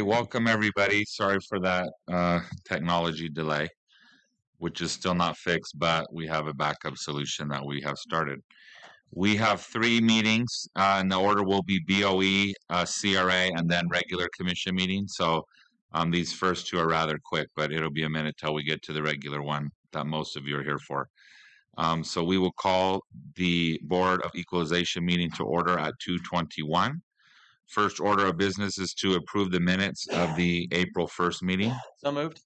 welcome everybody. Sorry for that technology delay, which is still not fixed, but we have a backup solution that we have started. We have 3 meetings, and the order will be BOE, CRA, and then regular commission meetings. So these first 2 are rather quick, but it'll be a minute till we get to the regular one that most of you are here for. So we will call the Board of Equalization meeting to order at 2:21. First order of business is to approve the minutes of the April 1st meeting. So moved.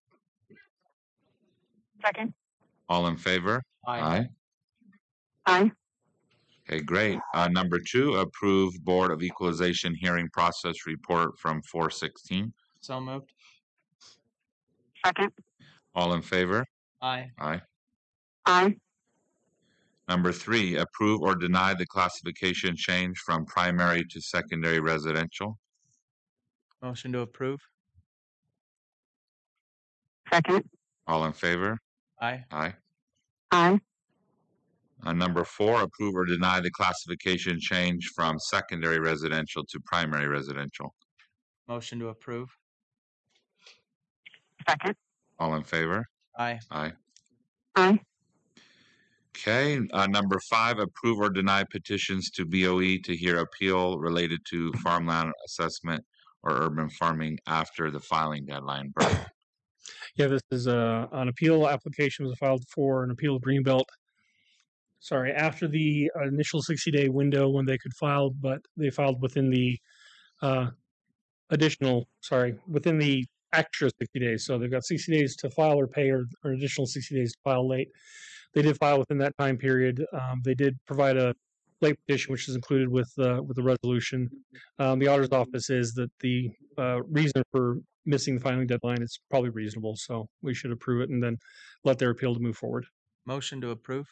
Second. All in favor? Aye. Aye. Okay, great. Number 2, approve Board of Equalization hearing process report from 4/16. So moved. Second. All in favor? Aye. Aye. Aye. Number 3, approve or deny the classification change from primary to secondary residential. Motion to approve. Second. All in favor? Aye. Aye. Aye. Number 4, approve or deny the classification change from secondary residential to primary residential. Motion to approve. Second. All in favor? Aye. Aye. Aye. Okay. Number 5, approve or deny petitions to BOE to hear appeal related to farmland assessment or urban farming after the filing deadline. Bert. Yeah, this is an appeal application was filed for an appeal of Greenbelt. Sorry, after the initial 60-day window when they could file, but they filed within the within the extra 60 days. So they've got 60 days to file or pay, or additional 60 days to file late. They did file within that time period. They did provide a late petition, which is included with the resolution. The auditor's office is that the reason for missing the filing deadline is probably reasonable, so we should approve it and then let their appeal to move forward. Motion to approve.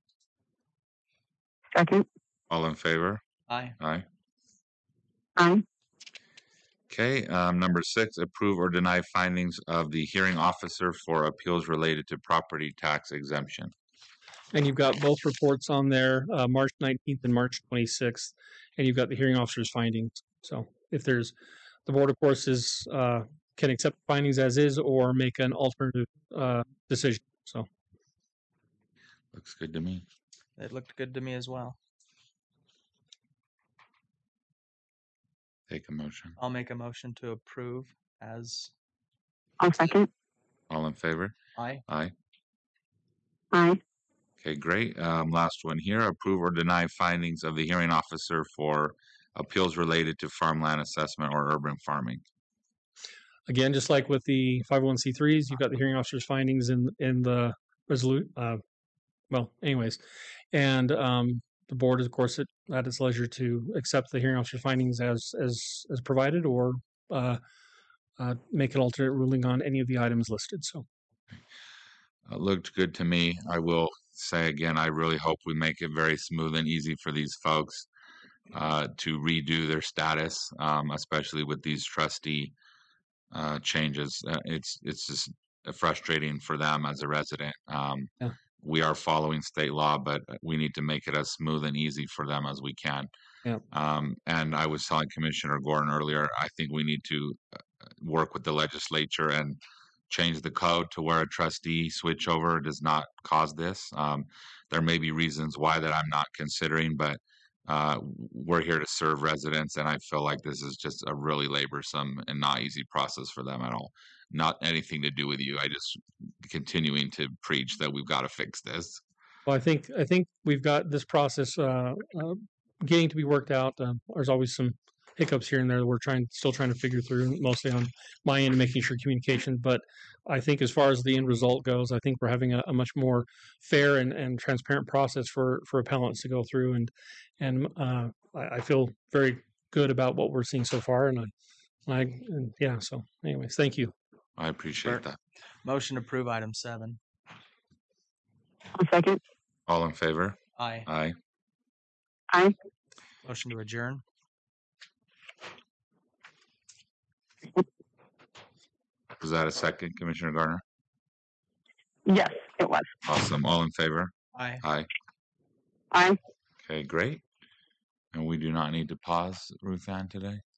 Second. All in favor? Aye. Aye. Aye. Okay. Number 6, approve or deny findings of the hearing officer for appeals related to property tax exemption. And you've got both reports on there, March 19th and March 26th, and you've got the hearing officer's findings. So if there's, the board, of course, is can accept findings as is or make an alternative decision. So Looks good to me. It looked good to me as well. Take a motion. I'll make a motion to approve as. I'll second. All in favor? Aye. Aye. Aye. Okay, great. Last one here. Approve or deny findings of the hearing officer for appeals related to farmland assessment or urban farming. again, just like with the 501c3s, you've got the hearing officer's findings in the resolute. Well, anyways, and the board is, of course, at its leisure to accept the hearing officer's findings as provided, or make an alternate ruling on any of the items listed. So It looked good to me. I will say again, I really hope we make it very smooth and easy for these folks to redo their status, especially with these trustee changes. It's just frustrating for them as a resident. Yeah. We are following state law, but we need to make it as smooth and easy for them as we can. Yeah. And I was telling Commissioner Gordon earlier, I think we need to work with the legislature and change the code to where a trustee switchover does not cause this. There may be reasons why that I'm not considering, but we're here to serve residents, and I feel like this is just a really laborsome and not easy process for them at all. Not anything to do with you. I just continuing to preach that we've got to fix this. well, I think we've got this process getting to be worked out. There's always some hiccups here and there that we're still trying to figure through, mostly on my end, making sure communication. But I think as far as the end result goes, I think we're having a much more fair and transparent process for appellants to go through, and I feel very good about what we're seeing so far. And yeah. So, anyways, thank you. I appreciate that. Motion to approve item 7. I'll second. All in favor? Aye. Aye. Aye. Motion to adjourn. Was that a second, Commissioner Gardner? Yes, it was. Awesome. All in favor? Aye. Aye. Aye. Okay, great. And we do not need to pause, Ruth Ann, today?